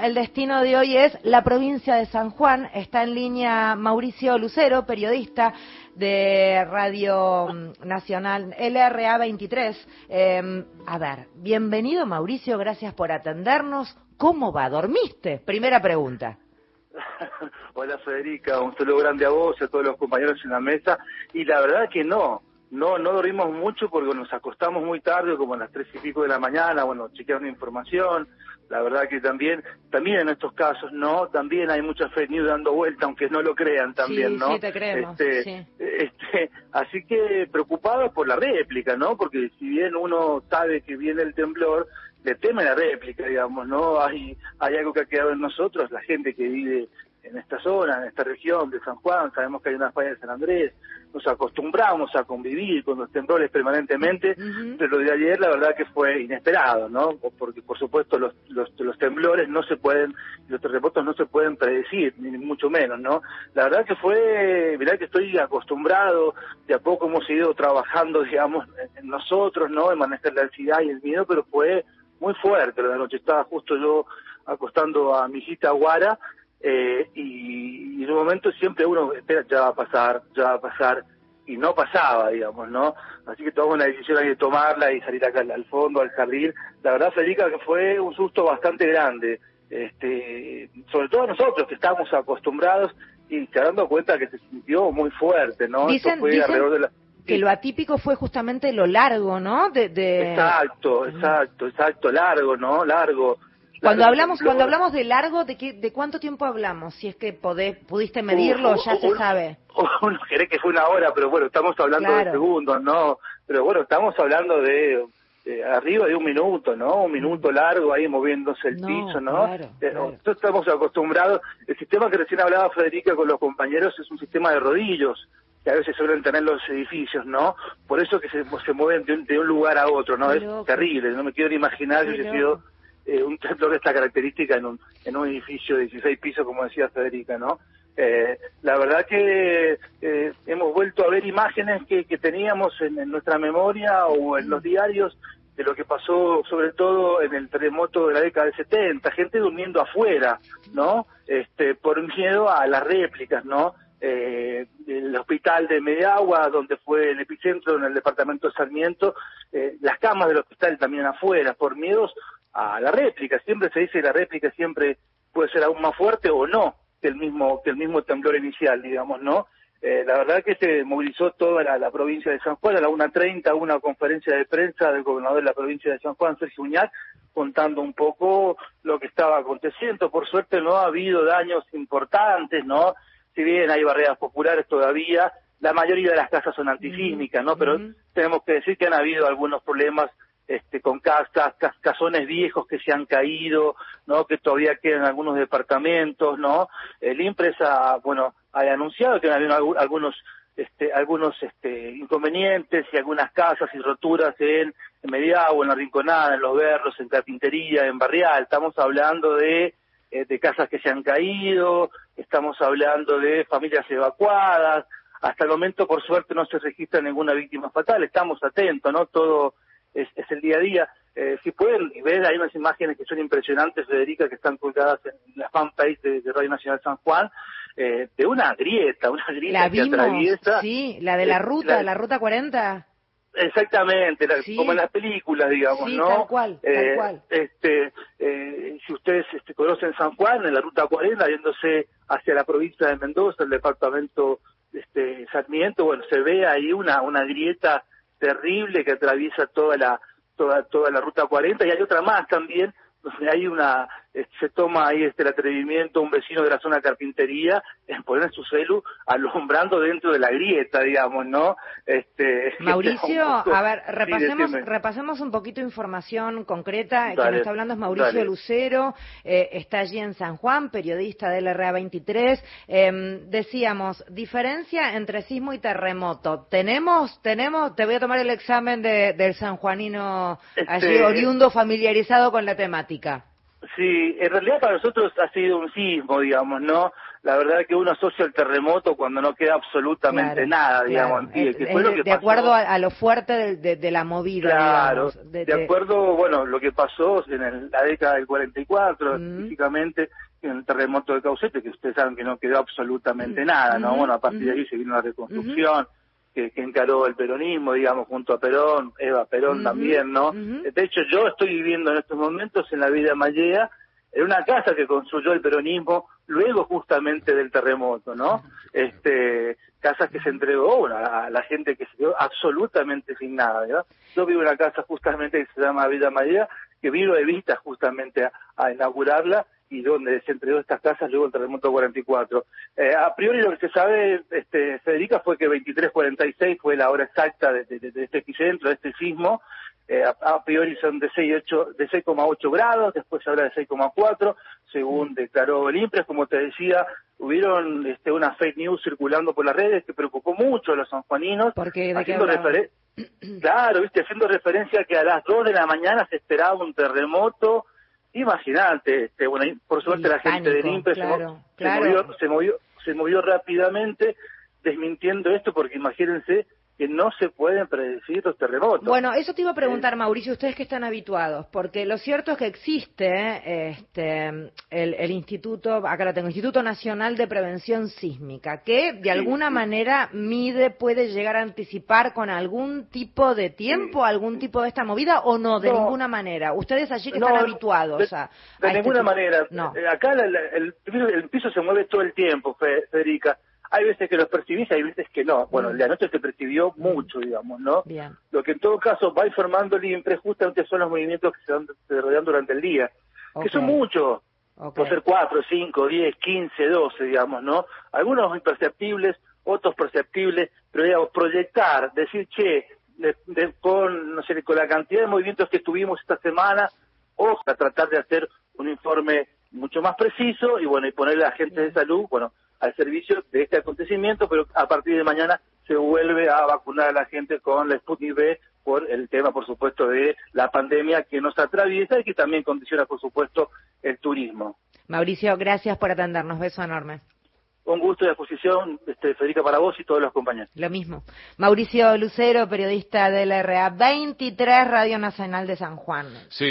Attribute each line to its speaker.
Speaker 1: el destino de hoy es la provincia de San Juan. Está en línea Mauricio Lucero, periodista de Radio Nacional LRA 23. A ver, bienvenido Mauricio, gracias por atendernos. ¿Cómo va? ¿Dormiste? Primera pregunta.
Speaker 2: Hola Federica, un saludo grande a vos y a todos los compañeros en la mesa. Y la verdad que no dormimos mucho porque nos acostamos muy tarde, como a las 3 y pico de la mañana, chequeando información. La verdad que también en estos casos, también hay mucha fake news dando vuelta, aunque no lo crean también, ¿no?
Speaker 1: Sí, te creemos, sí.
Speaker 2: Así que preocupados por la réplica, ¿no? Porque si bien uno sabe que viene el temblor, le teme la réplica, digamos, ¿no? Hay algo que ha quedado en nosotros, la gente que vive en esta zona, en esta región de San Juan, sabemos que hay una falla de San Andrés, nos acostumbramos a convivir con los temblores permanentemente, pero lo de ayer la verdad que fue inesperado, ¿no? Porque por supuesto los temblores no se pueden, los terremotos no se pueden predecir, ni mucho menos, ¿no? La verdad que mirá que estoy acostumbrado, de a poco hemos ido trabajando, digamos, en nosotros, ¿no? En manejar la ansiedad y el miedo, pero fue muy fuerte la noche. Estaba justo yo acostando a mi hijita Guara, y en un momento siempre uno espera, ya va a pasar, y no pasaba, digamos, ¿no? Así que tomamos una decisión ahí de tomarla y salir acá al fondo, al jardín. La verdad, Federica, que fue un susto bastante grande, sobre todo nosotros que estamos acostumbrados y se dando cuenta que se sintió muy fuerte, ¿no?
Speaker 1: Dicen
Speaker 2: alrededor de la...
Speaker 1: que lo atípico fue justamente lo largo, ¿no?
Speaker 2: Exacto, largo, ¿no? Largo.
Speaker 1: Cuando hablamos de largo, ¿de cuánto tiempo hablamos? Si es que pudiste medirlo, ya se sabe.
Speaker 2: Uno cree que fue una hora, pero bueno, estamos hablando de segundos, ¿no? Pero bueno, estamos hablando de arriba de un minuto, ¿no? Un minuto largo ahí moviéndose el piso, ¿no?
Speaker 1: Claro.
Speaker 2: Nosotros estamos acostumbrados. El sistema que recién hablaba Federica con los compañeros es un sistema de rodillos que a veces suelen tener los edificios, ¿no? Por eso que se mueven de un lugar a otro, ¿no? Es terrible, no me quiero ni imaginar que hubiese sido un temblor de esta característica en un edificio de 16 pisos, como decía Federica, ¿no? La verdad que hemos vuelto a ver imágenes que teníamos en nuestra memoria o en los diarios de lo que pasó sobre todo en el terremoto de la década del 70, gente durmiendo afuera, ¿no? Por miedo a las réplicas, ¿no? El hospital de Mediagua, donde fue el epicentro en el departamento de Sarmiento, las camas del hospital también afuera, por miedos a la réplica. Siempre se dice que la réplica siempre puede ser aún más fuerte o no que el mismo temblor inicial, digamos, ¿no? La verdad que se movilizó toda la provincia de San Juan. A la 1:30 una conferencia de prensa del gobernador de la provincia de San Juan, Sergio Uñac, contando un poco lo que estaba aconteciendo. Por suerte no ha habido daños importantes, ¿no? Si bien hay barreras populares todavía, la mayoría de las casas son antisísmicas, ¿no? Pero tenemos que decir que han habido algunos problemas con casones viejos que se han caído, ¿no? Que todavía quedan algunos departamentos, ¿no? El INPRES ha anunciado que han habido algunos inconvenientes y algunas casas y roturas en Mediagua, en La Rinconada, en Los Berros, en Carpintería, en Barrial. Estamos hablando de casas que se han caído, estamos hablando de familias evacuadas. Hasta el momento, por suerte, no se registra ninguna víctima fatal. Estamos atentos, ¿no? Todo es el día a día. Si pueden ver, hay unas imágenes que son impresionantes, Federica, que están colgadas en la fanpage de Radio Nacional San Juan, de una grieta
Speaker 1: la
Speaker 2: que
Speaker 1: vimos,
Speaker 2: atraviesa.
Speaker 1: Sí, la de la ruta 40.
Speaker 2: Exactamente, como en las películas, digamos,
Speaker 1: sí,
Speaker 2: ¿no?
Speaker 1: Tal cual.
Speaker 2: Si ustedes conocen San Juan, en la ruta 40, yéndose hacia la provincia de Mendoza, el departamento Sarmiento, se ve ahí una grieta terrible que atraviesa toda la ruta 40, y hay otra más también, donde hay se toma ahí el atrevimiento, un vecino de la zona de Carpintería, en poner su celu alumbrando dentro de la grieta, digamos, ¿no?
Speaker 1: Mauricio, a ver, repasemos un poquito información concreta. Quien está hablando es Mauricio Lucero, está allí en San Juan, periodista de LRA 23. Decíamos, diferencia entre sismo y terremoto. ¿Tenemos? Te voy a tomar el examen del sanjuanino allí oriundo, familiarizado con la temática.
Speaker 2: Sí, en realidad para nosotros ha sido un sismo, digamos, ¿no? la verdad que uno asocia el terremoto cuando no queda absolutamente nada, digamos.
Speaker 1: De acuerdo a lo fuerte de la movida,
Speaker 2: claro,
Speaker 1: digamos.
Speaker 2: De acuerdo, bueno, lo que pasó en la década del 44, específicamente en el terremoto de Caucete, que ustedes saben que no quedó absolutamente nada, ¿no? Bueno, a partir de ahí se vino la reconstrucción, que encaró el peronismo, digamos, junto a Perón, Eva Perón también, ¿no? De hecho, yo estoy viviendo en estos momentos en la Villa Mallea, en una casa que construyó el peronismo luego justamente del terremoto, ¿no? Casas que se entregó a la gente que se quedó absolutamente sin nada, ¿verdad? Yo vivo en una casa justamente que se llama Villa Mallea, que vino de vistas justamente a inaugurarla y donde se entregó estas casas luego del terremoto 44. A priori lo que se sabe, Federica, fue que 23:46 fue la hora exacta de este epicentro, de este sismo. A priori son de 6,8 grados, después se habla de 6,4, según declaró el INPRES. Como te decía, hubieron una fake news circulando por las redes que preocupó mucho a los sanjuaninos, haciendo referencia que a las 2 de la mañana se esperaba un terremoto. Imagínate, bueno, por suerte la gente del INPRES se movió rápidamente desmintiendo esto, porque imagínense que no se pueden predecir los terremotos.
Speaker 1: Bueno, eso te iba a preguntar, Mauricio, ustedes que están habituados, porque lo cierto es que existe el Instituto, acá lo tengo, Instituto Nacional de Prevención Sísmica, que de alguna manera puede llegar a anticipar con algún tipo de tiempo, algún tipo de esta movida, o no, de ninguna manera. Ustedes allí que están habituados
Speaker 2: de ninguna manera. Acá el piso se mueve todo el tiempo, Federica. Hay veces que los percibís, hay veces que no. Bueno, la noche se percibió mucho, digamos, ¿no?
Speaker 1: Bien.
Speaker 2: Lo que en todo caso va informando el INPRES justamente son los movimientos que se desarrollan durante el día, que son muchos. Puede ser 4, 5, 10, 15, 12, digamos, ¿no? Algunos imperceptibles, otros perceptibles, pero digamos, proyectar, decir, con la cantidad de movimientos que tuvimos esta semana, a tratar de hacer un informe mucho más preciso y bueno, y ponerle a la gente de salud, bueno, al servicio de este acontecimiento, pero a partir de mañana se vuelve a vacunar a la gente con la Sputnik V por el tema, por supuesto, de la pandemia que nos atraviesa y que también condiciona, por supuesto, el turismo.
Speaker 1: Mauricio, gracias por atendernos. Beso enorme.
Speaker 2: Un gusto y exposición, Federica, para vos y todos los compañeros.
Speaker 1: Lo mismo. Mauricio Lucero, periodista de la RA 23, Radio Nacional de San Juan.
Speaker 3: Sí.